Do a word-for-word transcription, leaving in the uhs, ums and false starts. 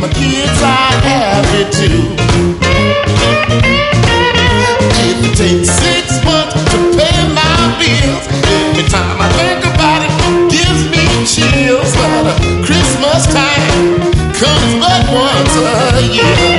my kids are happy too. If it takes six months to pay my bills, every time I think about it, gives me chills. But uh, Christmas time comes but once a year.